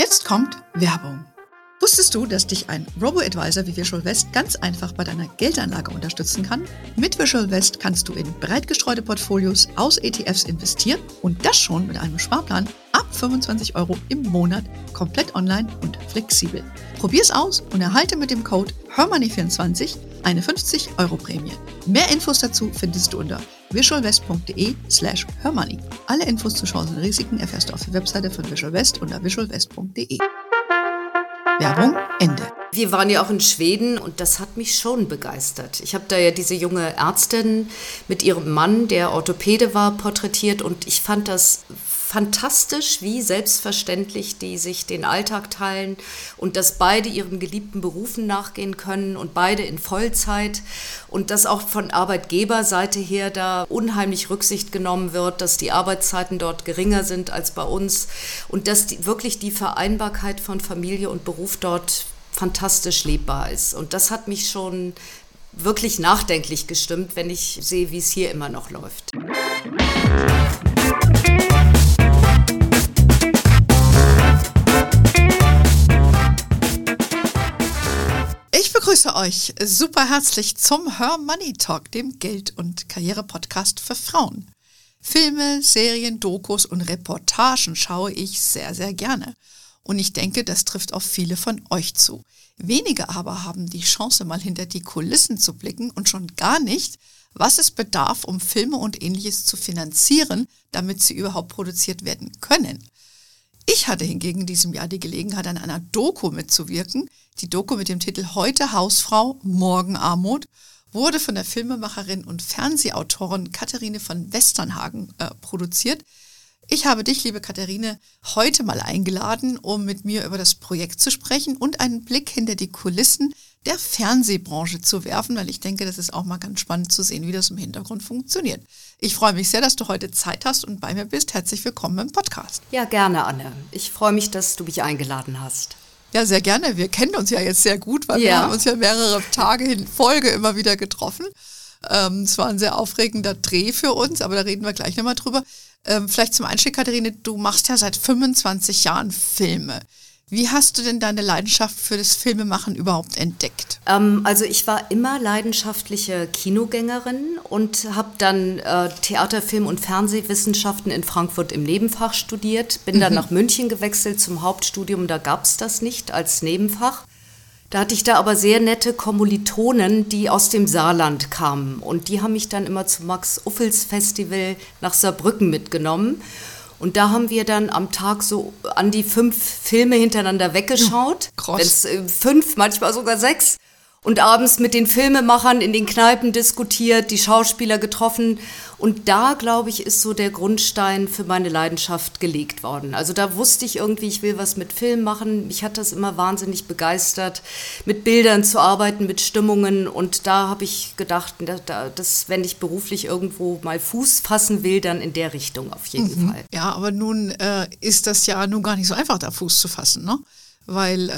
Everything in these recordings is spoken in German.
Jetzt kommt Werbung. Wusstest du, dass dich ein Robo-Advisor wie Visual West ganz einfach bei deiner Geldanlage unterstützen kann? Mit Visual West kannst du in breit gestreute Portfolios aus ETFs investieren und das schon mit einem Sparplan ab 25 € im Monat, komplett online und flexibel. Probier's aus und erhalte mit dem Code HERMONEY24 eine 50 € Prämie. Mehr Infos dazu findest du unter visualwest.de/hermoney. Alle Infos zu Chancen und Risiken erfährst du auf der Webseite von Visual West unter visualwest.de. Werbung Ende. Wir waren ja auch in Schweden und das hat mich schon begeistert. Ich habe da ja diese junge Ärztin mit ihrem Mann, der Orthopäde war, porträtiert und ich fand das fantastisch, wie selbstverständlich die sich den Alltag teilen und dass beide ihren geliebten Berufen nachgehen können und beide in Vollzeit und dass auch von Arbeitgeberseite her da unheimlich Rücksicht genommen wird, dass die Arbeitszeiten dort geringer sind als bei uns und dass wirklich die Vereinbarkeit von Familie und Beruf dort fantastisch lebbar ist. Und das hat mich schon wirklich nachdenklich gestimmt, wenn ich sehe, wie es hier immer noch läuft. Ich begrüße euch super herzlich zum Her Money Talk, dem Geld- und Karriere-Podcast für Frauen. Filme, Serien, Dokus und Reportagen schaue ich sehr, sehr gerne. Und ich denke, das trifft auf viele von euch zu. Wenige aber haben die Chance, mal hinter die Kulissen zu blicken und schon gar nicht, was es bedarf, um Filme und Ähnliches zu finanzieren, damit sie überhaupt produziert werden können. Ich hatte hingegen in diesem Jahr die Gelegenheit, an einer Doku mitzuwirken. Die Doku mit dem Titel Heute Hausfrau, morgen Armut wurde von der Filmemacherin und Fernsehautorin Katharine von Westernhagen produziert. Ich habe dich, liebe Katharine, heute mal eingeladen, um mit mir über das Projekt zu sprechen und einen Blick hinter die Kulissen der Fernsehbranche zu werfen, weil ich denke, das ist auch mal ganz spannend zu sehen, wie das im Hintergrund funktioniert. Ich freue mich sehr, dass du heute Zeit hast und bei mir bist. Herzlich willkommen im Podcast. Ja, gerne, Anne. Ich freue mich, dass du mich eingeladen hast. Ja, sehr gerne. Wir kennen uns ja jetzt sehr gut, weil wir haben uns ja mehrere Tage in Folge immer wieder getroffen. Es war ein sehr aufregender Dreh für uns, aber da reden wir gleich nochmal drüber. Vielleicht zum Einstieg, Katharine, du machst ja seit 25 Jahren Filme. Wie hast du denn deine Leidenschaft für das Filmemachen überhaupt entdeckt? Also ich war immer leidenschaftliche Kinogängerin und habe dann Theater-, Film- und Fernsehwissenschaften in Frankfurt im Nebenfach studiert. Bin dann nach München gewechselt zum Hauptstudium, da gab es das nicht als Nebenfach. Da hatte ich da aber sehr nette Kommilitonen, die aus dem Saarland kamen. Und die haben mich dann immer zum Max-Uffels-Festival nach Saarbrücken mitgenommen. Und da haben wir dann am Tag so an die 5 Filme hintereinander weggeschaut. Wenn's 5, manchmal sogar 6. Und abends mit den Filmemachern in den Kneipen diskutiert, die Schauspieler getroffen. Und da, glaube ich, ist so der Grundstein für meine Leidenschaft gelegt worden. Also da wusste ich irgendwie, ich will was mit Film machen. Mich hat das immer wahnsinnig begeistert, mit Bildern zu arbeiten, mit Stimmungen. Und da habe ich gedacht, dass, wenn ich beruflich irgendwo mal Fuß fassen will, dann in der Richtung auf jeden Fall. Ja, aber nun ist das ja nun gar nicht so einfach, da Fuß zu fassen, ne? Weil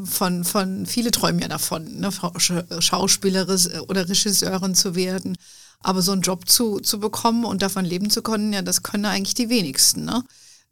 viele träumen ja davon, ne, Schauspielerin oder Regisseurin zu werden. Aber so einen Job zu bekommen und davon leben zu können, ja, das können eigentlich die wenigsten, ne?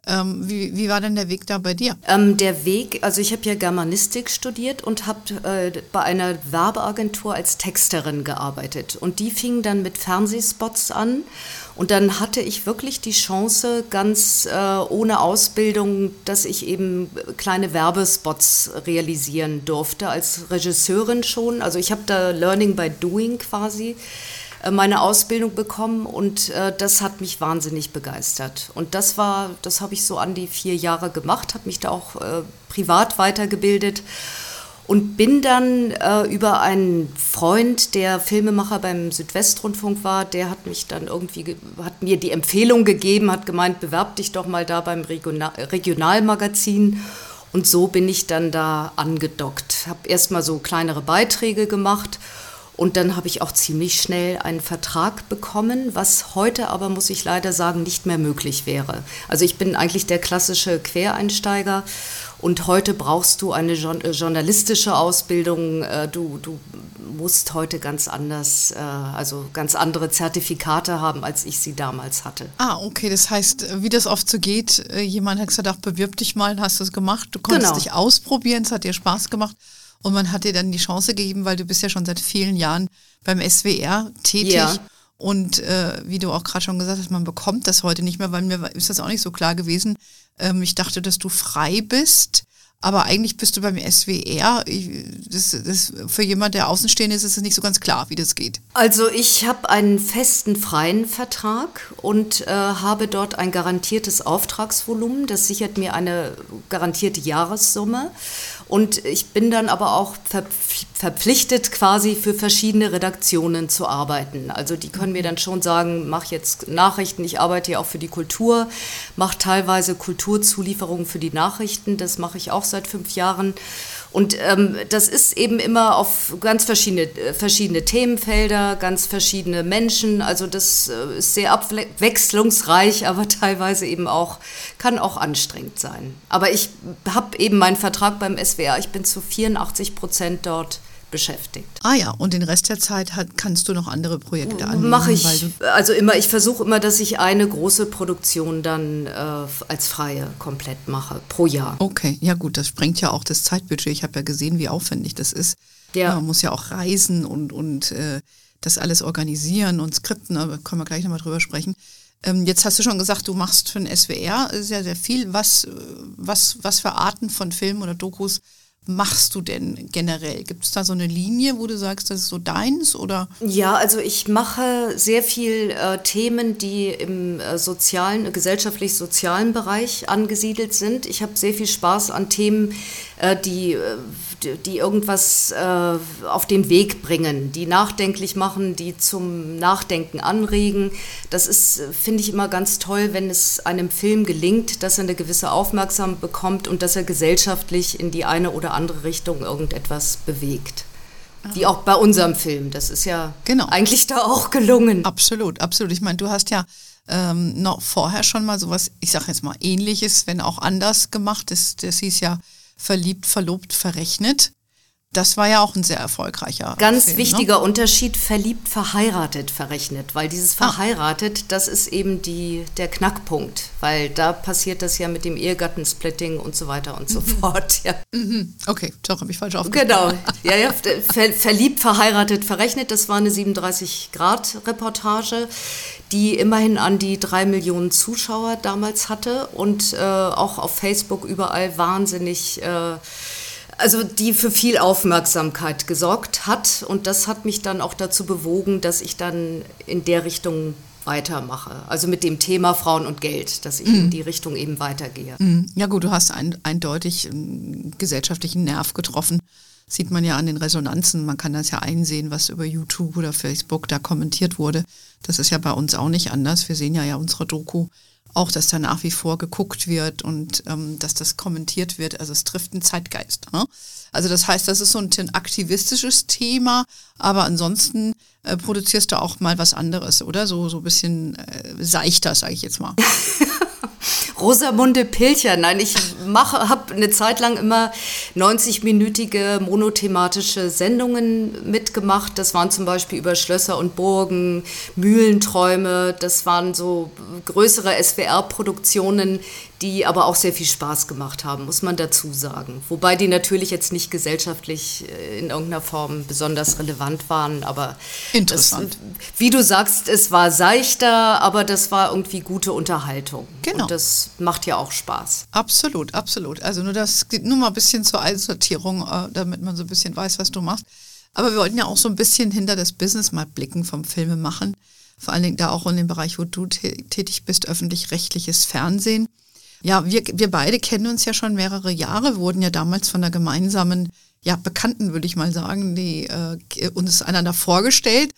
Wie war denn der Weg da bei dir? Der Weg, also ich habe ja Germanistik studiert und habe bei einer Werbeagentur als Texterin gearbeitet. Und die fingen dann mit Fernsehspots an. Und dann hatte ich wirklich die Chance, ganz ohne Ausbildung, dass ich eben kleine Werbespots realisieren durfte, als Regisseurin schon. Also ich habe da Learning by Doing quasi meine Ausbildung bekommen und das hat mich wahnsinnig begeistert. Und das habe ich so an die 4 Jahre gemacht, habe mich da auch privat weitergebildet und bin dann über einen Freund, der Filmemacher beim Südwestrundfunk war, der hat mich dann hat mir die Empfehlung gegeben, hat gemeint, bewerb dich doch mal da beim Regionalmagazin. Und so bin ich dann da angedockt, habe erstmal so kleinere Beiträge gemacht. Und dann habe ich auch ziemlich schnell einen Vertrag bekommen, was heute aber, muss ich leider sagen, nicht mehr möglich wäre. Also ich bin eigentlich der klassische Quereinsteiger und heute brauchst du eine journalistische Ausbildung. Du musst heute ganz anders, also ganz andere Zertifikate haben, als ich sie damals hatte. Ah, okay, das heißt, wie das oft so geht, jemand hat gesagt, ach, bewirb dich mal, hast du es gemacht, du konntest dich ausprobieren, es hat dir Spaß gemacht und man hat dir dann die Chance gegeben, weil du bist ja schon seit vielen Jahren beim SWR tätig. Ja. Und wie du auch gerade schon gesagt hast, man bekommt das heute nicht mehr, weil mir ist das auch nicht so klar gewesen. Ich dachte, dass du frei bist, aber eigentlich bist du beim SWR. Das für jemand, der außenstehend ist es nicht so ganz klar, wie das geht. Also ich habe einen festen freien Vertrag und habe dort ein garantiertes Auftragsvolumen. Das sichert mir eine garantierte Jahressumme. Und ich bin dann aber auch verpflichtet, quasi für verschiedene Redaktionen zu arbeiten. Also die können mir dann schon sagen, mach jetzt Nachrichten, ich arbeite ja auch für die Kultur, mache teilweise Kulturzulieferungen für die Nachrichten, das mache ich auch seit 5 Jahren. Und das ist eben immer auf ganz verschiedene Themenfelder, ganz verschiedene Menschen. Also das ist sehr abwechslungsreich, aber teilweise eben auch, kann auch anstrengend sein. Aber ich habe eben meinen Vertrag beim SWR, ich bin zu 84% dort beschäftigt. Ah ja, und den Rest der Zeit kannst du noch andere Projekte annehmen? Mache ich, also immer, ich versuche immer, dass ich eine große Produktion dann als Freie komplett mache, pro Jahr. Okay, ja gut, das sprengt ja auch das Zeitbudget. Ich habe ja gesehen, wie aufwendig das ist. Ja. Man muss ja auch reisen und das alles organisieren und skripten, aber können wir gleich nochmal drüber sprechen. Jetzt hast du schon gesagt, du machst für den SWR sehr, sehr viel. Was für Arten von Filmen oder Dokus machst du denn generell? Gibt es da so eine Linie, wo du sagst, das ist so deins, oder? Ja, also ich mache sehr viel Themen, die im gesellschaftlich-sozialen Bereich angesiedelt sind. Ich habe sehr viel Spaß an Themen, die irgendwas auf den Weg bringen, die nachdenklich machen, die zum Nachdenken anregen. Das ist, finde ich, immer ganz toll, wenn es einem Film gelingt, dass er eine gewisse Aufmerksamkeit bekommt und dass er gesellschaftlich in die eine oder andere Richtung irgendetwas bewegt. Wie auch bei unserem Film. Das ist ja eigentlich da auch gelungen. Absolut, absolut. Ich meine, du hast ja noch vorher schon mal sowas, ich sage jetzt mal Ähnliches, wenn auch anders gemacht. Das hieß ja Verliebt, verlobt, verrechnet. Das war ja auch ein sehr erfolgreicher Ganz Film, wichtiger Unterschied, verliebt, verheiratet, verrechnet. Weil dieses verheiratet, das ist eben der Knackpunkt. Weil da passiert das ja mit dem Ehegattensplitting und so weiter und so fort. Ja. Okay, doch, habe ich falsch aufgepasst. Genau, ja, verliebt, verheiratet, verrechnet, das war eine 37-Grad-Reportage, die immerhin an die 3 Millionen Zuschauer damals hatte und auch auf Facebook überall wahnsinnig... Also die für viel Aufmerksamkeit gesorgt hat und das hat mich dann auch dazu bewogen, dass ich dann in der Richtung weitermache. Also mit dem Thema Frauen und Geld, dass ich in die Richtung eben weitergehe. Ja gut, du hast eindeutig einen gesellschaftlichen Nerv getroffen. Sieht man ja an den Resonanzen. Man kann das ja einsehen, was über YouTube oder Facebook da kommentiert wurde. Das ist ja bei uns auch nicht anders. Wir sehen ja unsere Doku auch, dass da nach wie vor geguckt wird und dass das kommentiert wird. Also es trifft einen Zeitgeist. Ne? Also das heißt, das ist so ein aktivistisches Thema, aber ansonsten produzierst du auch mal was anderes, oder? So ein bisschen seichter, sage ich jetzt mal. Rosamunde Pilcher, nein, ich habe eine Zeit lang immer 90-minütige monothematische Sendungen mitgemacht. Das waren zum Beispiel über Schlösser und Burgen, Mühlenträume, das waren so größere SWR-Produktionen, die aber auch sehr viel Spaß gemacht haben, muss man dazu sagen. Wobei die natürlich jetzt nicht gesellschaftlich in irgendeiner Form besonders relevant waren, aber interessant. Wie du sagst, es war seichter, aber das war irgendwie gute Unterhaltung. Genau. Und das macht ja auch Spaß. Absolut, absolut. Also nur mal ein bisschen zur Einsortierung, damit man so ein bisschen weiß, was du machst. Aber wir wollten ja auch so ein bisschen hinter das Business mal blicken vom Filmemachen. Vor allen Dingen da auch in dem Bereich, wo du tätig bist, öffentlich-rechtliches Fernsehen. Ja, wir beide kennen uns ja schon mehrere Jahre, wurden ja damals von einer gemeinsamen, Bekannten, würde ich mal sagen, die uns einander vorgestellt.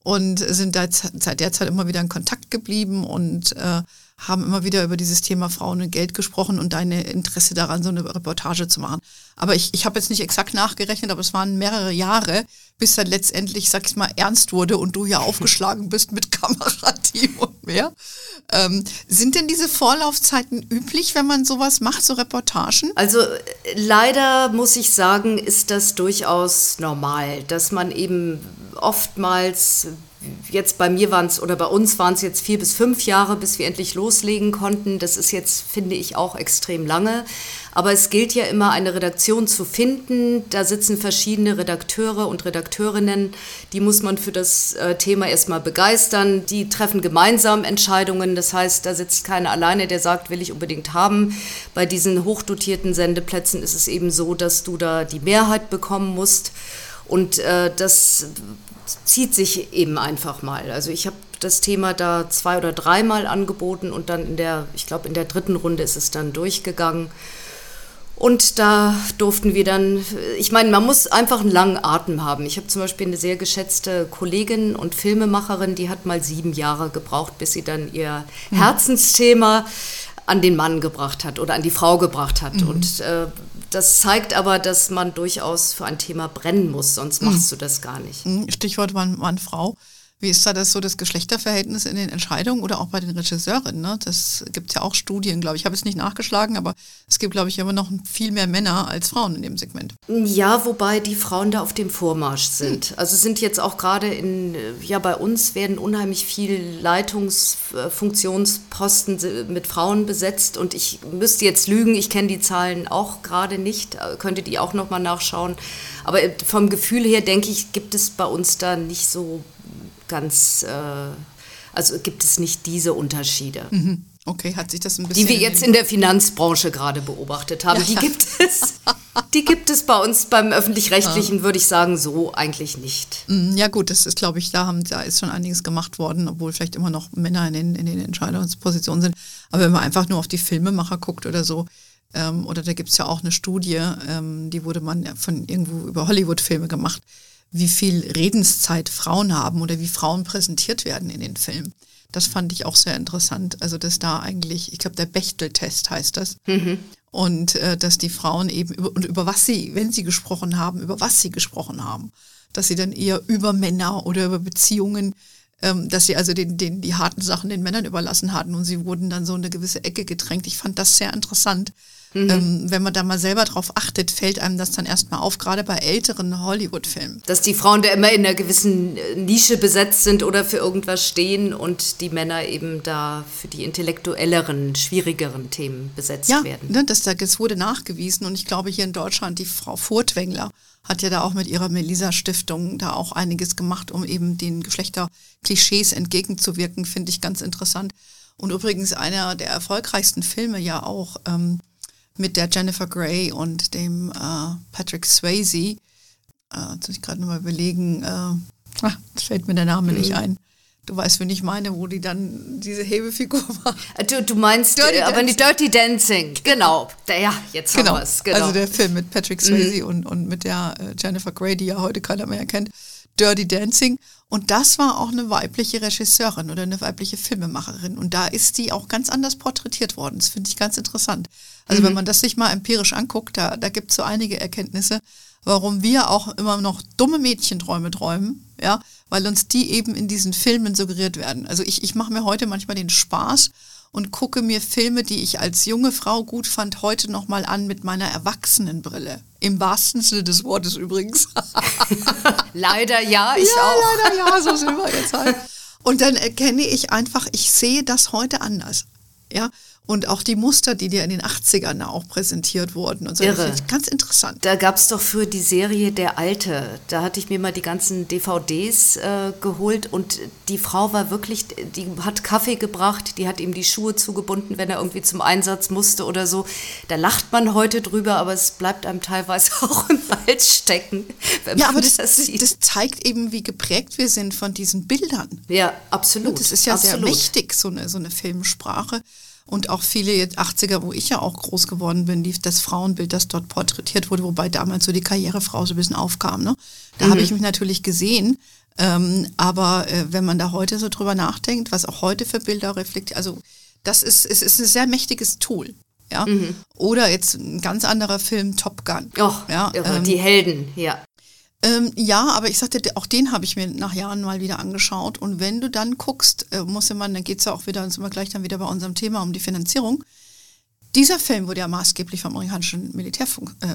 und sind seit der Zeit immer wieder in Kontakt geblieben und haben immer wieder über dieses Thema Frauen und Geld gesprochen und deine Interesse daran, so eine Reportage zu machen. Aber ich habe jetzt nicht exakt nachgerechnet, aber es waren mehrere Jahre, bis dann letztendlich, sag ich mal, ernst wurde und du ja aufgeschlagen bist mit Kamerateam und mehr. Sind denn diese Vorlaufzeiten üblich, wenn man sowas macht, so Reportagen? Also leider muss ich sagen, ist das durchaus normal, dass man eben oftmals, jetzt bei mir waren es, oder bei uns waren es jetzt 4 bis 5 Jahre, bis wir endlich loslegen konnten. Das ist jetzt, finde ich, auch extrem lange. Aber es gilt ja immer, eine Redaktion zu finden. Da sitzen verschiedene Redakteure und Redakteurinnen. Die muss man für das Thema erstmal begeistern. Die treffen gemeinsam Entscheidungen. Das heißt, da sitzt keiner alleine, der sagt, will ich unbedingt haben. Bei diesen hochdotierten Sendeplätzen ist es eben so, dass du da die Mehrheit bekommen musst. Und das zieht sich eben einfach mal. Also ich habe das Thema da 2 oder 3 Mal angeboten und dann ich glaube in der 3. Runde ist es dann durchgegangen. Und da durften wir dann, ich meine, man muss einfach einen langen Atem haben. Ich habe zum Beispiel eine sehr geschätzte Kollegin und Filmemacherin, die hat mal 7 Jahre gebraucht, bis sie dann ihr Herzensthema an den Mann gebracht hat oder an die Frau gebracht hat. Und das zeigt aber, dass man durchaus für ein Thema brennen muss, sonst machst du das gar nicht. Stichwort Mann-Frau. Wie ist da das Geschlechterverhältnis in den Entscheidungen oder auch bei den Regisseurinnen? Ne? Das gibt ja auch Studien, glaube ich. Ich habe es nicht nachgeschlagen, aber es gibt, glaube ich, immer noch viel mehr Männer als Frauen in dem Segment. Ja, wobei die Frauen da auf dem Vormarsch sind. Also sind jetzt auch gerade bei uns werden unheimlich viel Leitungsfunktionsposten mit Frauen besetzt und ich müsste jetzt lügen, ich kenne die Zahlen auch gerade nicht, könnte die auch nochmal nachschauen. Aber vom Gefühl her, denke ich, gibt es bei uns da nicht so ganz, also gibt es nicht diese Unterschiede. Okay, hat sich das ein bisschen... Die wir jetzt in der Finanzbranche gerade beobachtet haben, die gibt es. Die gibt es bei uns beim Öffentlich-Rechtlichen, würde ich sagen, so eigentlich nicht. Ja gut, das ist, glaube ich, da ist schon einiges gemacht worden, obwohl vielleicht immer noch Männer in den Entscheidungspositionen sind. Aber wenn man einfach nur auf die Filmemacher guckt oder so, oder da gibt es ja auch eine Studie, die wurde man von irgendwo über Hollywood-Filme gemacht, wie viel Redenszeit Frauen haben oder wie Frauen präsentiert werden in den Filmen. Das fand ich auch sehr interessant. Also dass da eigentlich, ich glaube der Bechtel-Test heißt das. Und dass die Frauen eben über was sie, wenn sie gesprochen haben, über was sie gesprochen haben. Dass sie dann eher über Männer oder über Beziehungen, dass sie also die harten Sachen den Männern überlassen hatten und sie wurden dann so in eine gewisse Ecke gedrängt. Ich fand das sehr interessant. Wenn man da mal selber drauf achtet, fällt einem das dann erstmal auf, gerade bei älteren Hollywood-Filmen. Dass die Frauen da immer in einer gewissen Nische besetzt sind oder für irgendwas stehen und die Männer eben da für die intellektuelleren, schwierigeren Themen besetzt werden. Ja, das wurde nachgewiesen und ich glaube hier in Deutschland, die Frau Furtwängler hat ja da auch mit ihrer Melissa-Stiftung da auch einiges gemacht, um eben den Geschlechterklischees entgegenzuwirken, finde ich ganz interessant. Und übrigens einer der erfolgreichsten Filme ja auch mit der Jennifer Grey und dem Patrick Swayze. Jetzt muss ich gerade nochmal überlegen, jetzt fällt mir der Name nicht ein. Du weißt, wen ich meine, wo die dann diese Hebefigur war. Du meinst Dirty Dancing, genau. Jetzt haben wir es. Genau. Also der Film mit Patrick Swayze und mit der Jennifer Grey, die ja heute keiner mehr kennt. Dirty Dancing. Und das war auch eine weibliche Regisseurin oder eine weibliche Filmemacherin. Und da ist die auch ganz anders porträtiert worden. Das finde ich ganz interessant. Also wenn man das sich mal empirisch anguckt, da gibt es so einige Erkenntnisse, warum wir auch immer noch dumme Mädchenträume träumen, ja, weil uns die eben in diesen Filmen suggeriert werden. Also ich mache mir heute manchmal den Spaß und gucke mir Filme, die ich als junge Frau gut fand, heute nochmal an mit meiner Erwachsenenbrille. Im wahrsten Sinne des Wortes übrigens. Leider ja, ich auch. Leider ja, so sind wir jetzt halt. Und dann erkenne ich einfach, ich sehe das heute anders. Ja. Und auch die Muster, die dir in den 80ern auch präsentiert wurden. Und so. Irre. Das finde ich ganz interessant. Da gab es doch für die Serie Der Alte, da hatte ich mir mal die ganzen DVDs geholt und die Frau war wirklich, die hat Kaffee gebracht, die hat ihm die Schuhe zugebunden, wenn er irgendwie zum Einsatz musste oder so. Da lacht man heute drüber, aber es bleibt einem teilweise auch im Hals stecken. Ja, aber das zeigt eben, wie geprägt wir sind von diesen Bildern. Ja, absolut. Und das ist ja sehr mächtig, so eine Filmsprache. Und auch viele jetzt 80er, wo ich ja auch groß geworden bin, das Frauenbild, das dort porträtiert wurde, wobei damals so die Karrierefrau so ein bisschen aufkam. Ne? Da habe ich mich natürlich gesehen. Aber wenn man da heute so drüber nachdenkt, was auch heute für Bilder reflektiert, also es ist ein sehr mächtiges Tool. Ja? Oder jetzt ein ganz anderer Film, Top Gun. Ja, die Helden, ja. Ja, aber ich sagte, auch den habe ich mir nach Jahren mal wieder angeschaut. Und wenn du dann guckst, dann geht es ja auch wieder, sind wir gleich dann wieder bei unserem Thema um die Finanzierung. Dieser Film wurde ja maßgeblich vom amerikanischen Militär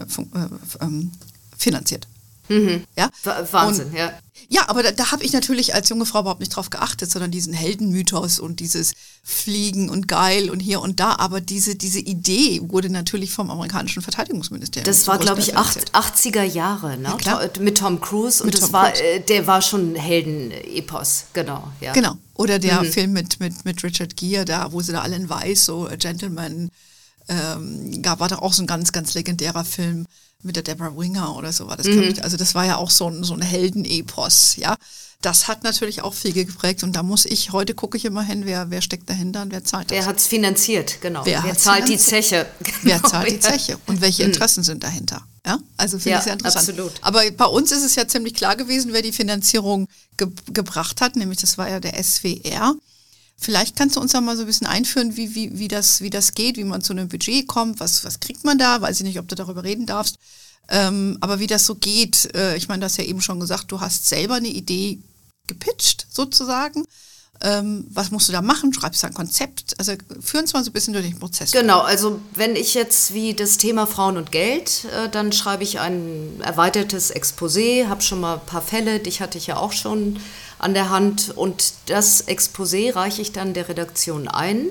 finanziert. Ja? Wahnsinn, ja. Ja, aber da habe ich natürlich als junge Frau überhaupt nicht drauf geachtet, sondern diesen Heldenmythos und dieses Fliegen und geil und hier und da. Aber diese Idee wurde natürlich vom amerikanischen Verteidigungsministerium. Das war, glaube ich, 80er Jahre, ne? Ja, mit Tom Cruise. Und der war schon ein Heldenepos, genau. Ja. Genau. Oder der Film mit Richard Gere, da, wo sie da alle in weiß, so A Gentleman, war da auch so ein ganz, ganz legendärer Film. Mit der Deborah Winger oder so war das, glaube ich. Also das war ja auch so ein Heldenepos, ja. Das hat natürlich auch viel geprägt und heute gucke ich immer hin, wer steckt dahinter und wer zahlt das. Wer hat es finanziert, genau. Wer zahlt die Zeche? Wer zahlt die Zeche und welche Interessen sind dahinter? Ja, also finde ich sehr interessant. Absolut. Aber bei uns ist es ja ziemlich klar gewesen, wer die Finanzierung gebracht hat, nämlich das war ja der SWR. Vielleicht kannst du uns da mal so ein bisschen einführen, wie das geht, wie man zu einem Budget kommt, was kriegt man da, weiß ich nicht, ob du darüber reden darfst, aber wie das so geht, ich meine, du hast ja eben schon gesagt, du hast selber eine Idee gepitcht sozusagen, was musst du da machen, schreibst du ein Konzept, also führ uns mal so ein bisschen durch den Prozess. Genau, also wenn ich jetzt wie das Thema Frauen und Geld, dann schreibe ich ein erweitertes Exposé, habe schon mal ein paar Fälle, dich hatte ich ja auch schon an der Hand und das Exposé reiche ich dann der Redaktion ein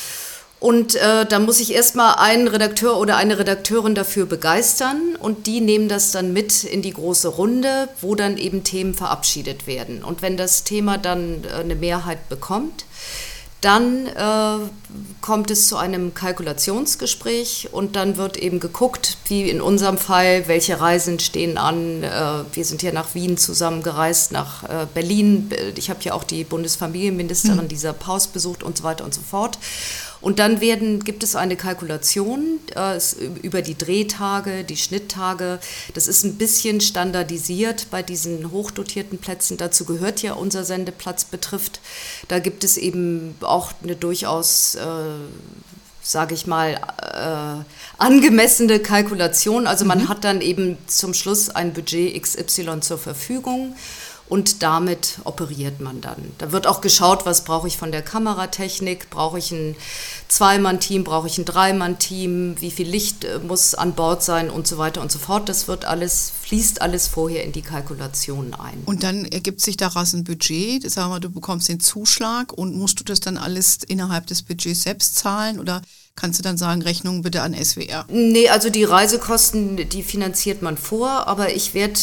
und da muss ich erstmal einen Redakteur oder eine Redakteurin dafür begeistern und die nehmen das dann mit in die große Runde, wo dann eben Themen verabschiedet werden und wenn das Thema dann eine Mehrheit bekommt, dann kommt es zu einem Kalkulationsgespräch und dann wird eben geguckt, wie in unserem Fall, welche Reisen stehen an. Wir sind ja nach Wien zusammen gereist, nach Berlin. Ich habe ja auch die Bundesfamilienministerin Lisa Paus besucht und so weiter und so fort. Und dann gibt es eine Kalkulation über die Drehtage, die Schnitttage. Das ist ein bisschen standardisiert bei diesen hochdotierten Plätzen. Dazu gehört ja unser Sendeplatz betrifft. Da gibt es eben auch eine durchaus, sage ich mal, angemessene Kalkulation. Also man hat dann eben zum Schluss ein Budget XY zur Verfügung. Und damit operiert man dann. Da wird auch geschaut, was brauche ich von der Kameratechnik, brauche ich ein Zwei-Mann-Team, brauche ich ein Drei-Mann-Team, wie viel Licht muss an Bord sein und so weiter und so fort. Das fließt alles vorher in die Kalkulationen ein. Und dann ergibt sich daraus ein Budget, sagen wir, du bekommst den Zuschlag und musst du das dann alles innerhalb des Budgets selbst zahlen oder kannst du dann sagen, Rechnung bitte an SWR? Nee, also die Reisekosten, die finanziert man vor, aber ich werde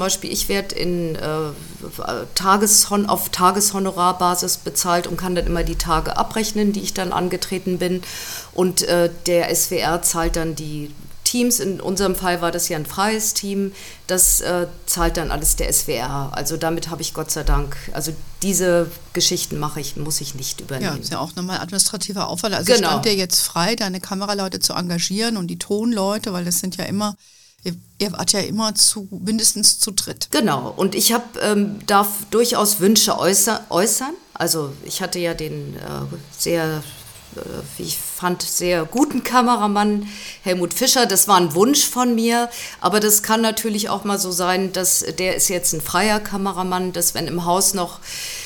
auf Tageshonorarbasis bezahlt und kann dann immer die Tage abrechnen, die ich dann angetreten bin. Und der SWR zahlt dann die Teams, in unserem Fall war das ja ein freies Team, das zahlt dann alles der SWR. Also damit habe ich Gott sei Dank, also diese Geschichten muss ich nicht übernehmen. Ja, ist ja auch nochmal administrativer Aufwand. Also genau. Stand dir jetzt frei, deine Kameraleute zu engagieren und die Tonleute, weil das sind ja immer, ihr wart ja immer mindestens zu dritt. Genau, und ich darf durchaus Wünsche äußern. Also ich hatte ja den wie ich fand, sehr guten Kameramann Helmut Fischer. Das war ein Wunsch von mir, aber das kann natürlich auch mal so sein, dass der ist jetzt ein freier Kameramann, dass wenn im Haus noch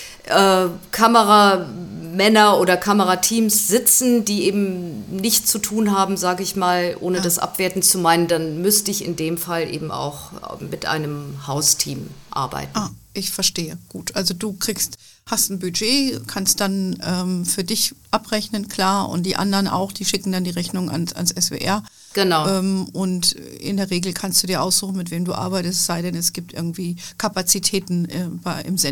Kameramänner oder Kamerateams sitzen, die eben nichts zu tun haben, sage ich mal, ohne das abwerten zu meinen, dann müsste ich in dem Fall eben auch mit einem Hausteam arbeiten. Ah, ich verstehe. Gut, also du hast ein Budget, kannst dann für dich abrechnen, klar, und die anderen auch, die schicken dann die Rechnung ans SWR. Genau. Und in der Regel kannst du dir aussuchen, mit wem du arbeitest, sei denn es gibt irgendwie Kapazitäten im Sender.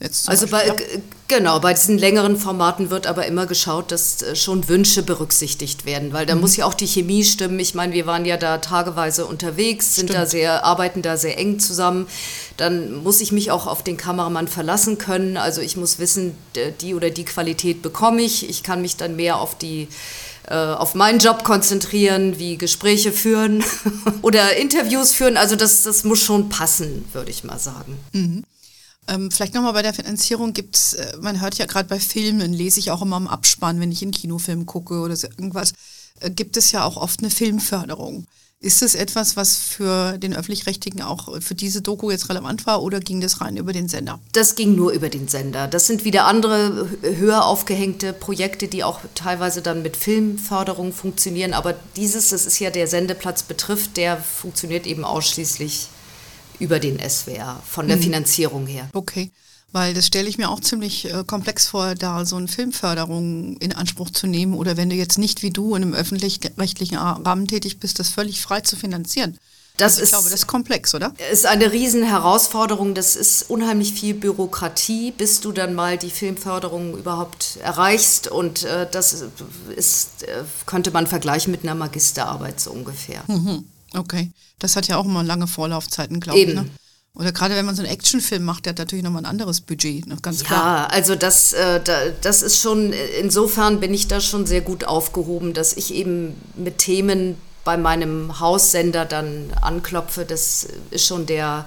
Jetzt also bei diesen längeren Formaten wird aber immer geschaut, dass schon Wünsche berücksichtigt werden, weil da muss ja auch die Chemie stimmen. Ich meine, wir waren ja da tageweise unterwegs, arbeiten da sehr eng zusammen. Dann muss ich mich auch auf den Kameramann verlassen können. Also ich muss wissen, die oder die Qualität bekomme ich. Ich kann mich dann mehr auf meinen Job konzentrieren, wie Gespräche führen oder Interviews führen. Also das muss schon passen, würde ich mal sagen. Mhm. Vielleicht nochmal bei der Finanzierung gibt's, man hört ja gerade bei Filmen, lese ich auch immer im Abspann, wenn ich einen Kinofilm gucke oder so irgendwas, gibt es ja auch oft eine Filmförderung. Ist das etwas, was für den Öffentlich-Rechtlichen auch für diese Doku jetzt relevant war oder ging das rein über den Sender? Das ging nur über den Sender. Das sind wieder andere höher aufgehängte Projekte, die auch teilweise dann mit Filmförderung funktionieren. Aber das ist ja der Sendeplatz betrifft, der funktioniert eben ausschließlich über den SWR, von der Finanzierung her. Okay, weil das stelle ich mir auch ziemlich komplex vor, da so eine Filmförderung in Anspruch zu nehmen oder wenn du jetzt nicht wie du in einem öffentlich-rechtlichen Rahmen tätig bist, das völlig frei zu finanzieren. Ich glaube, das ist komplex, oder? Ist eine Riesen-Herausforderung. Das ist unheimlich viel Bürokratie, bis du dann mal die Filmförderung überhaupt erreichst. Und das könnte man vergleichen mit einer Magisterarbeit so ungefähr. Mhm. Okay, das hat ja auch immer lange Vorlaufzeiten, glaube ich. Ne? Oder gerade wenn man so einen Actionfilm macht, der hat natürlich nochmal ein anderes Budget, ne? Ganz klar. Ja, also das ist schon, insofern bin ich da schon sehr gut aufgehoben, dass ich eben mit Themen bei meinem Haussender dann anklopfe. Das ist schon der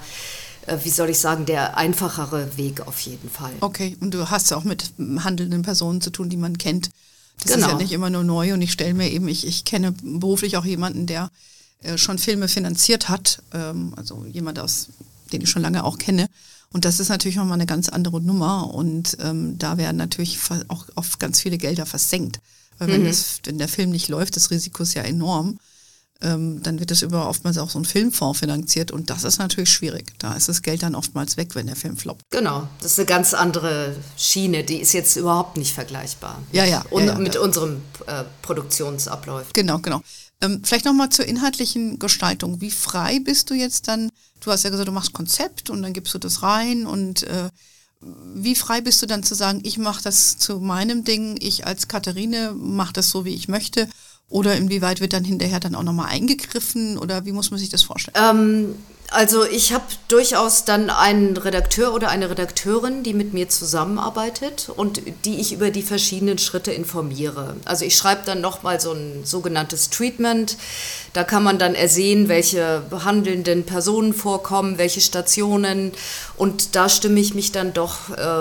einfachere Weg auf jeden Fall. Okay, und du hast ja auch mit handelnden Personen zu tun, die man kennt. Das ist ja nicht immer nur neu und ich stelle mir eben, ich kenne beruflich auch jemanden, der schon Filme finanziert hat, also jemand den ich schon lange auch kenne. Und das ist natürlich nochmal eine ganz andere Nummer und da werden natürlich auch oft ganz viele Gelder versenkt. Weil wenn der Film nicht läuft, das Risiko ist ja enorm, dann wird das oftmals auch so ein Filmfonds finanziert und das ist natürlich schwierig. Da ist das Geld dann oftmals weg, wenn der Film floppt. Genau, das ist eine ganz andere Schiene, die ist jetzt überhaupt nicht vergleichbar mit unserem Produktionsablauf. Genau. Vielleicht nochmal zur inhaltlichen Gestaltung. Wie frei bist du jetzt dann? Du hast ja gesagt, du machst Konzept und dann gibst du das rein und wie frei bist du dann zu sagen, ich mache das zu meinem Ding, ich als Katharine mache das so, wie ich möchte? Oder inwieweit wird dann hinterher dann auch nochmal eingegriffen oder wie muss man sich das vorstellen? Also ich habe durchaus dann einen Redakteur oder eine Redakteurin, die mit mir zusammenarbeitet und die ich über die verschiedenen Schritte informiere. Also ich schreibe dann nochmal so ein sogenanntes Treatment. Da kann man dann ersehen, welche behandelnden Personen vorkommen, welche Stationen und da stimme ich mich dann doch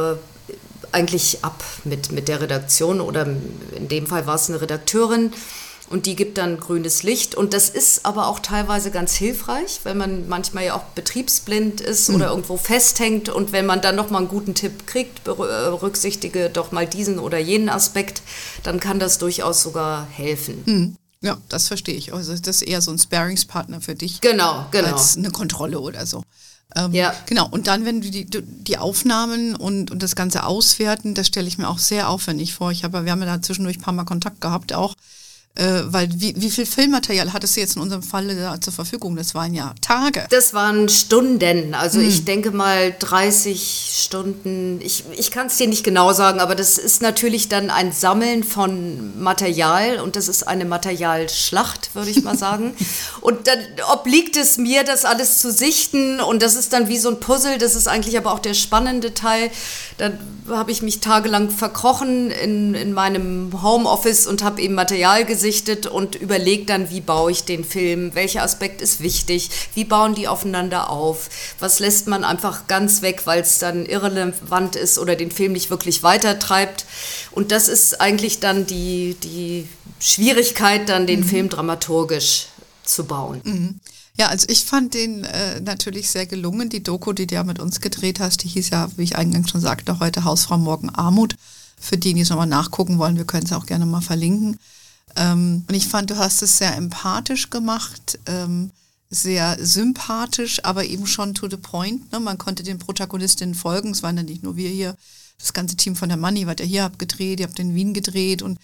eigentlich ab mit der Redaktion oder in dem Fall war es eine Redakteurin. Und die gibt dann grünes Licht. Und das ist aber auch teilweise ganz hilfreich, wenn man manchmal ja auch betriebsblind ist oder irgendwo festhängt. Und wenn man dann nochmal einen guten Tipp kriegt, berücksichtige doch mal diesen oder jenen Aspekt, dann kann das durchaus sogar helfen. Ja, das verstehe ich. Also das ist eher so ein Sparringspartner für dich. Genau. Als eine Kontrolle oder so. Genau, und dann, wenn du die Aufnahmen und das Ganze auswerten, das stelle ich mir auch sehr aufwendig vor. Wir haben ja da zwischendurch ein paar Mal Kontakt gehabt auch. Weil wie viel Filmmaterial hattest du jetzt in unserem Fall da zur Verfügung? Das waren ja Tage. Das waren Stunden, also ich denke mal 30 Stunden. Ich kann es dir nicht genau sagen, aber das ist natürlich dann ein Sammeln von Material und das ist eine Materialschlacht, würde ich mal sagen. Und dann obliegt es mir, das alles zu sichten und das ist dann wie so ein Puzzle, das ist eigentlich aber auch der spannende Teil. Dann habe ich mich tagelang verkrochen in meinem Homeoffice und habe eben Material gesichtet und überlegt dann, wie baue ich den Film, welcher Aspekt ist wichtig, wie bauen die aufeinander auf, was lässt man einfach ganz weg, weil es dann irrelevant ist oder den Film nicht wirklich weitertreibt. Und das ist eigentlich dann die Schwierigkeit, dann den Film dramaturgisch zu bauen. Ja, also ich fand den natürlich sehr gelungen. Die Doku, die du ja mit uns gedreht hast, die hieß ja, wie ich eingangs schon sagte, heute Hausfrau, morgen Armut. Für die es nochmal nachgucken wollen, wir können es auch gerne mal verlinken. Und ich fand, du hast es sehr empathisch gemacht, sehr sympathisch, aber eben schon to the point. Ne? Man konnte den Protagonistinnen folgen. Es waren ja nicht nur wir hier, das ganze Team von der Money, was ihr hier habt gedreht, ihr habt in Wien gedreht und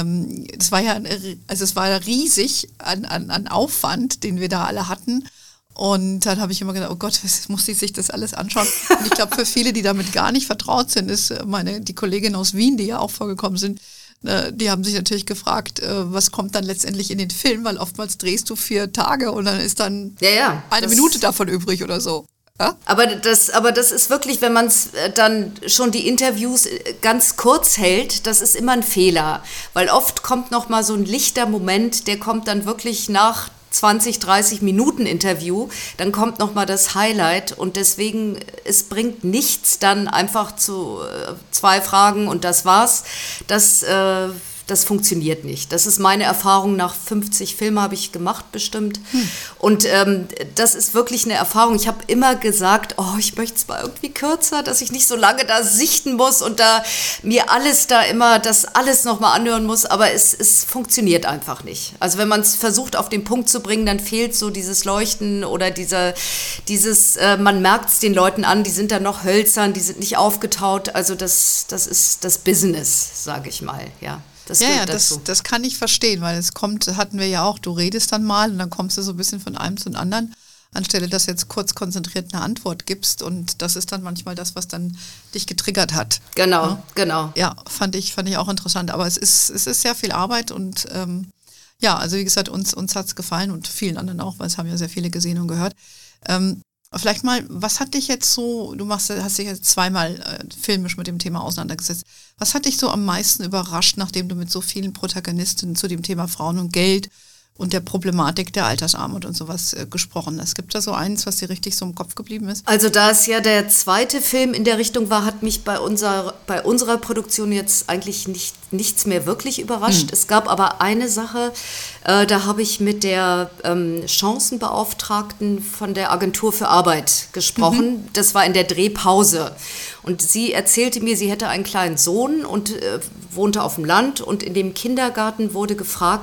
es war ja riesig an Aufwand, den wir da alle hatten. Und dann habe ich immer gedacht, oh Gott, was muss die sich das alles anschauen? Und ich glaube, für viele, die damit gar nicht vertraut sind, ist die Kollegin aus Wien, die ja auch vorgekommen sind, die haben sich natürlich gefragt, was kommt dann letztendlich in den Film, weil oftmals drehst du 4 Tage und dann ist dann eine Minute davon übrig oder so. Ja? Aber das ist wirklich, wenn man es dann schon die Interviews ganz kurz hält, das ist immer ein Fehler. Weil oft kommt noch mal so ein lichter Moment, der kommt dann wirklich nach 20, 30 Minuten Interview, dann kommt noch mal das Highlight und deswegen, es bringt nichts dann einfach zu 2 Fragen und das war's. Das funktioniert nicht. Das ist meine Erfahrung. Nach 50 Filmen habe ich gemacht bestimmt. Und das ist wirklich eine Erfahrung. Ich habe immer gesagt, ich möchte es mal irgendwie kürzer, dass ich nicht so lange da sichten muss und da mir alles nochmal anhören muss. Aber es funktioniert einfach nicht. Also wenn man es versucht auf den Punkt zu bringen, dann fehlt so dieses Leuchten oder man merkt es den Leuten an, die sind da noch hölzern, die sind nicht aufgetaut. Also das ist das Business, sage ich mal, ja. Das kann ich verstehen, weil hatten wir ja auch, du redest dann mal und dann kommst du so ein bisschen von einem zum anderen, anstelle dass du jetzt kurz konzentriert eine Antwort gibst und das ist dann manchmal das, was dann dich getriggert hat. Genau. Ja, fand ich auch interessant, aber es ist sehr viel Arbeit und also wie gesagt, uns hat es gefallen und vielen anderen auch, weil es haben ja sehr viele gesehen und gehört. Vielleicht mal, was hat dich jetzt so, hast dich jetzt 2-mal filmisch mit dem Thema auseinandergesetzt. Was hat dich so am meisten überrascht, nachdem du mit so vielen Protagonistinnen zu dem Thema Frauen und Geld und der Problematik der Altersarmut und sowas gesprochen hast? Gibt da so eins, was dir richtig so im Kopf geblieben ist? Also da es ja der zweite Film in der Richtung war, hat mich bei unserer Produktion jetzt eigentlich nichts mehr wirklich überrascht. Es gab aber eine Sache, da habe ich mit der Chancenbeauftragten von der Agentur für Arbeit gesprochen. Das war in der Drehpause. Und sie erzählte mir, sie hätte einen kleinen Sohn und wohnte auf dem Land. Und in dem Kindergarten wurden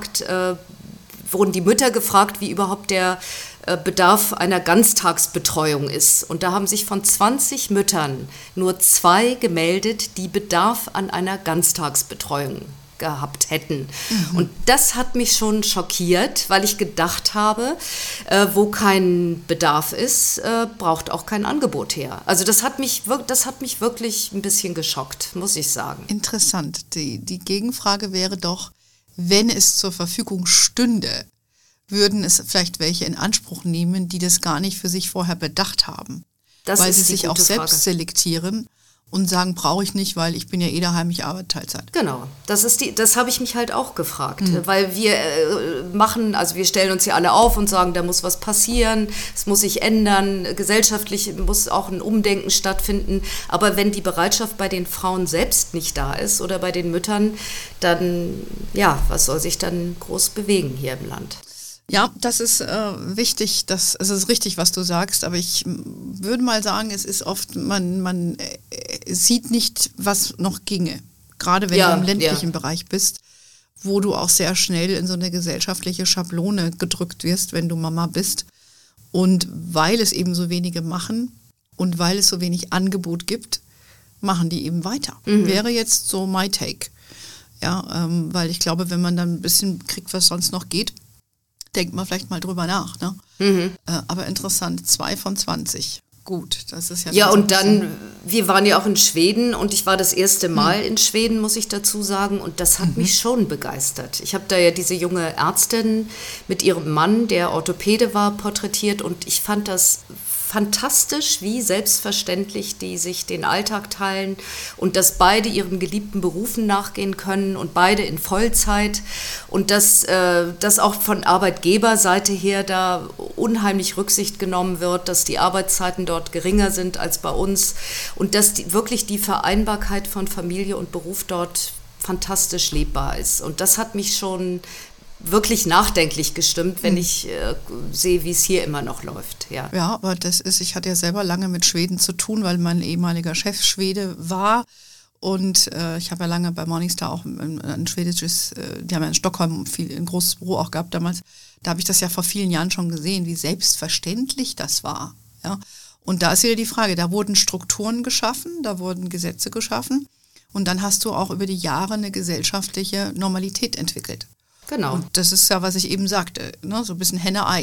die Mütter gefragt, wie überhaupt der Bedarf einer Ganztagsbetreuung ist. Und da haben sich von 20 Müttern nur 2 gemeldet, die Bedarf an einer Ganztagsbetreuung gehabt hätten. Und das hat mich schon schockiert, weil ich gedacht habe, wo kein Bedarf ist, braucht auch kein Angebot her. Also das hat mich wirklich ein bisschen geschockt, muss ich sagen. Interessant. Die Gegenfrage wäre doch, wenn es zur Verfügung stünde, würden es vielleicht welche in Anspruch nehmen, die das gar nicht für sich vorher bedacht haben. Weil sie sich auch selbst selektieren und sagen, brauche ich nicht, weil ich bin ja daheim, ich arbeite Teilzeit. Genau, das habe ich mich halt auch gefragt, weil wir wir stellen uns hier alle auf und sagen, da muss was passieren, es muss sich ändern, gesellschaftlich muss auch ein Umdenken stattfinden, aber wenn die Bereitschaft bei den Frauen selbst nicht da ist oder bei den Müttern, dann, was soll sich dann groß bewegen hier im Land? Ja, das ist wichtig, es ist richtig, was du sagst, aber ich würde mal sagen, es ist oft, man sieht nicht, was noch ginge, gerade wenn du im ländlichen Bereich bist, wo du auch sehr schnell in so eine gesellschaftliche Schablone gedrückt wirst, wenn du Mama bist. Und weil es eben so wenige machen und weil es so wenig Angebot gibt, machen die eben weiter. Wäre jetzt so my take. Ja, weil ich glaube, wenn man dann ein bisschen kriegt, was sonst noch geht, denkt man vielleicht mal drüber nach. Ne? Aber interessant, 2 von 20. Gut, das ist ja... Ja, und dann, wir waren ja auch in Schweden und ich war das erste Mal in Schweden, muss ich dazu sagen, und das hat mich schon begeistert. Ich habe da ja diese junge Ärztin mit ihrem Mann, der Orthopäde war, porträtiert und ich fand das fantastisch, wie selbstverständlich die sich den Alltag teilen und dass beide ihren geliebten Berufen nachgehen können und beide in Vollzeit und dass auch von Arbeitgeberseite her da unheimlich Rücksicht genommen wird, dass die Arbeitszeiten dort geringer sind als bei uns und dass wirklich die Vereinbarkeit von Familie und Beruf dort fantastisch lebbar ist. Und das hat mich schon wirklich nachdenklich gestimmt, wenn ich sehe, wie es hier immer noch läuft. Ja, aber ich hatte ja selber lange mit Schweden zu tun, weil mein ehemaliger Chef Schwede war und ich habe ja lange bei Morningstar auch ein schwedisches, die haben ja in Stockholm ein großes Büro auch gehabt damals, da habe ich das ja vor vielen Jahren schon gesehen, wie selbstverständlich das war. Ja? Und da ist wieder die Frage, da wurden Strukturen geschaffen, da wurden Gesetze geschaffen und dann hast du auch über die Jahre eine gesellschaftliche Normalität entwickelt. Genau. Und das ist ja, was ich eben sagte, ne? So ein bisschen Henne-Ei.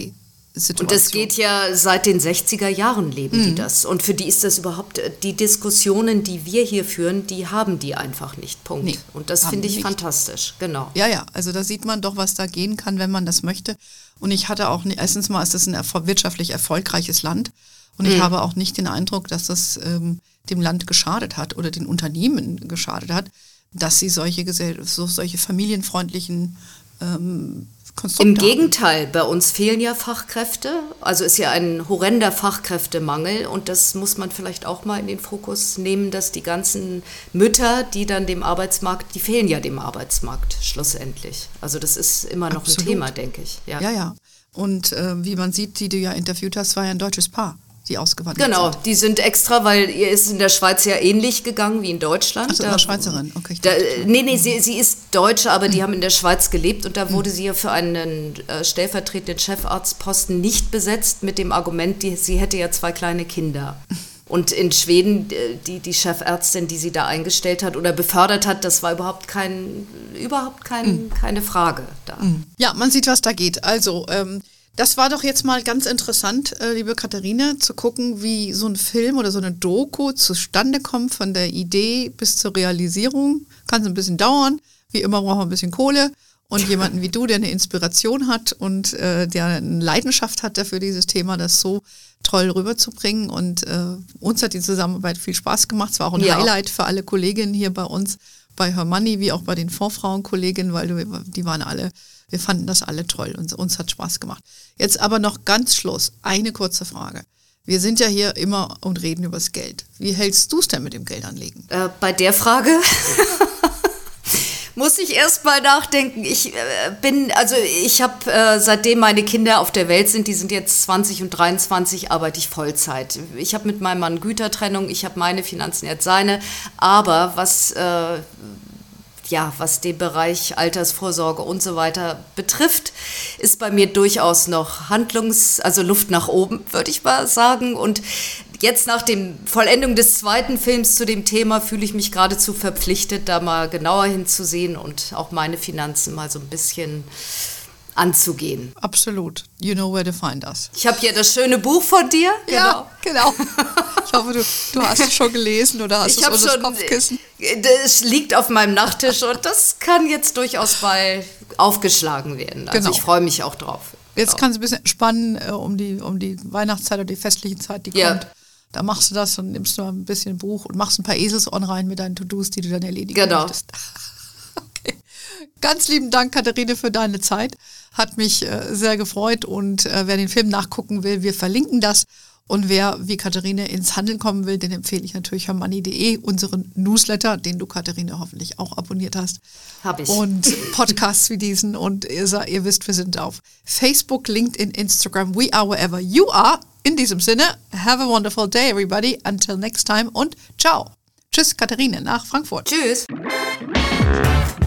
Situation. Und das geht ja seit den 60er Jahren leben die das. Und für die ist das überhaupt, die Diskussionen, die wir hier führen, die haben die einfach nicht. Punkt. Nee, und das finde ich fantastisch. Genau. Ja, also da sieht man doch, was da gehen kann, wenn man das möchte. Und ich hatte auch, erstens mal ist das ein wirtschaftlich erfolgreiches Land. Und ich habe auch nicht den Eindruck, dass das dem Land geschadet hat oder den Unternehmen geschadet hat, dass sie solche familienfreundlichen Konstrukte Im Gegenteil, bei uns fehlen ja Fachkräfte. Also ist ja ein horrender Fachkräftemangel. Und das muss man vielleicht auch mal in den Fokus nehmen, dass die ganzen Mütter, die dann dem Arbeitsmarkt, die fehlen ja dem Arbeitsmarkt schlussendlich. Also das ist immer noch ein Thema, denke ich. Ja. Und wie man sieht, die du ja interviewt hast, war ja ein deutsches Paar, die ausgewandert sind. Genau, die sind extra, weil ihr ist in der Schweiz ja ähnlich gegangen wie in Deutschland. Also eine Schweizerin, okay. Sie ist Deutsche, aber die haben in der Schweiz gelebt und da wurde sie ja für einen stellvertretenden Chefarztposten nicht besetzt mit dem Argument, sie hätte ja 2 kleine Kinder. Und in Schweden, die Chefärztin, die sie da eingestellt hat oder befördert hat, das war überhaupt keine Frage da. Ja, man sieht, was da geht. Also, das war doch jetzt mal ganz interessant, liebe Katharina, zu gucken, wie so ein Film oder so eine Doku zustande kommt, von der Idee bis zur Realisierung. Kann es ein bisschen dauern. Wie immer brauchen wir ein bisschen Kohle und jemanden wie du, der eine Inspiration hat und der eine Leidenschaft hat dafür, dieses Thema, das so toll rüberzubringen. Und uns hat die Zusammenarbeit viel Spaß gemacht. Es war auch ein Highlight für alle Kolleginnen hier bei uns, bei Her Money, wie auch bei den Fondsfrauen-Kolleginnen, weil die waren alle... Wir fanden das alle toll und uns hat Spaß gemacht. Jetzt aber noch ganz Schluss, eine kurze Frage. Wir sind ja hier immer und reden über das Geld. Wie hältst du es denn mit dem Geldanlegen? Bei der Frage muss ich erst mal nachdenken. Ich habe, seitdem meine Kinder auf der Welt sind, die sind jetzt 20 und 23, arbeite ich Vollzeit. Ich habe mit meinem Mann Gütertrennung, ich habe meine Finanzen, er hat seine. Aber was den Bereich Altersvorsorge und so weiter betrifft, ist bei mir durchaus noch Luft nach oben, würde ich mal sagen. Und jetzt nach der Vollendung des 2. Films zu dem Thema fühle ich mich geradezu verpflichtet, da mal genauer hinzusehen und auch meine Finanzen mal so ein bisschen anzugehen. Absolut. You know where to find us. Ich habe hier das schöne Buch von dir. Ja, genau. Ich hoffe, du hast es schon gelesen oder hast es unter das Kopfkissen. Das liegt auf meinem Nachttisch und das kann jetzt durchaus mal aufgeschlagen werden. Also ich freue mich auch drauf. Jetzt kannst du ein bisschen entspannen um die Weihnachtszeit oder die festliche Zeit, die kommt. Da machst du das und nimmst du ein bisschen Buch und machst ein paar Eselsohren rein mit deinen To-Dos, die du dann erledigen möchtest. Okay. Ganz lieben Dank, Katharina, für deine Zeit. Hat mich sehr gefreut und wer den Film nachgucken will, wir verlinken das. Und wer wie Katharina ins Handeln kommen will, den empfehle ich natürlich hermoney.de, unseren Newsletter, den du, Katharina, hoffentlich auch abonniert hast. Hab ich. Und Podcasts wie diesen. Und ihr wisst, wir sind auf Facebook, LinkedIn, Instagram. We are wherever you are. In diesem Sinne, have a wonderful day, everybody. Until next time und ciao. Tschüss, Katharina, nach Frankfurt. Tschüss.